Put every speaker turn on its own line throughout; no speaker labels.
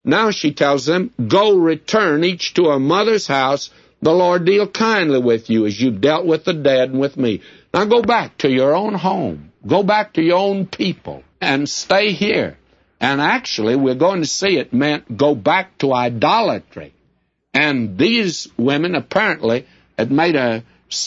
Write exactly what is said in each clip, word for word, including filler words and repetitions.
Now she tells them, go return each to her mother's house. The Lord deal kindly with you as you've dealt with the dead and with me. Now go back to your own home. Go back to your own people and stay here. And actually, we're going to see it meant go back to idolatry. And these women apparently had made a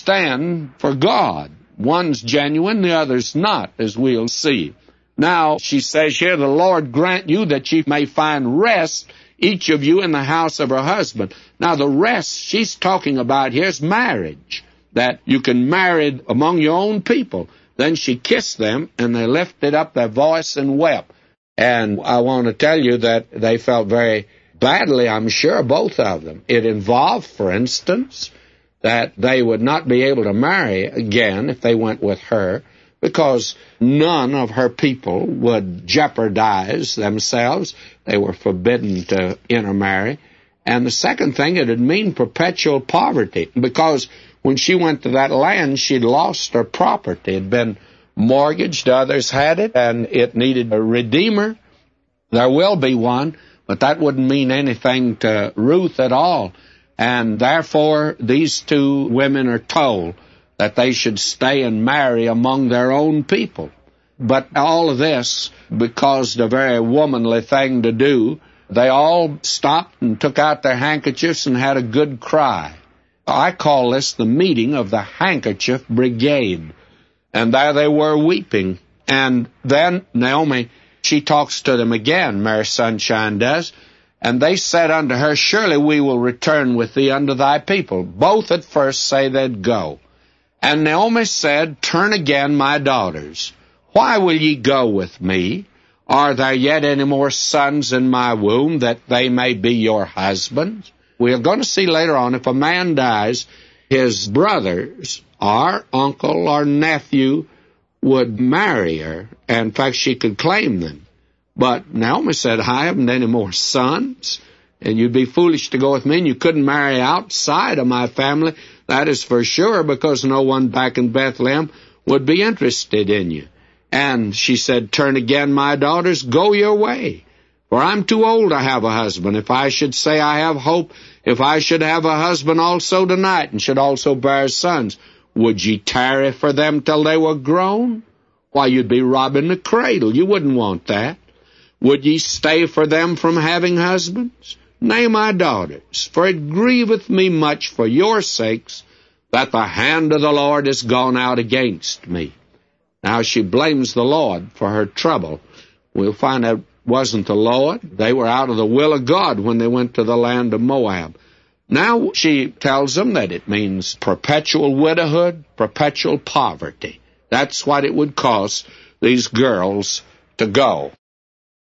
stand for God. One's genuine, the other's not, as we'll see. Now, she says here, the Lord grant you that ye may find rest, each of you in the house of her husband. Now, the rest she's talking about here is marriage, that you can marry among your own people. Then she kissed them, and they lifted up their voice and wept. And I want to tell you that they felt very badly, I'm sure, both of them. It involved, for instance, that they would not be able to marry again if they went with her, because none of her people would jeopardize themselves. They were forbidden to intermarry. And the second thing, it would mean perpetual poverty, because when she went to that land, she'd lost her property. It had been mortgaged, others had it, and it needed a redeemer. There will be one, but that wouldn't mean anything to Ruth at all. And therefore, these two women are told that they should stay and marry among their own people. But all of this, because the very womanly thing to do, they all stopped and took out their handkerchiefs and had a good cry. I call this the meeting of the handkerchief brigade. And there they were weeping. And then Naomi, she talks to them again, Mary Sunshine does. And they said unto her, surely we will return with thee unto thy people. Both at first say they'd go. And Naomi said, turn again, my daughters. Why will ye go with me? Are there yet any more sons in my womb, that they may be your husbands? We are going to see later on, if a man dies, his brothers, or uncle or nephew, would marry her. And in fact, she could claim them. But Naomi said, I haven't any more sons, and you'd be foolish to go with me, and you couldn't marry outside of my family. That is for sure, because no one back in Bethlehem would be interested in you. And she said, turn again, my daughters, go your way, for I'm too old to have a husband. If I should say I have hope, if I should have a husband also tonight, and should also bear sons, would ye tarry for them till they were grown? Why, you'd be robbing the cradle. You wouldn't want that. Would ye stay for them from having husbands? Nay, my daughters, for it grieveth me much for your sakes that the hand of the Lord is gone out against me. Now she blames the Lord for her trouble. We'll find out it wasn't the Lord. They were out of the will of God when they went to the land of Moab. Now she tells them that it means perpetual widowhood, perpetual poverty. That's what it would cost these girls to go.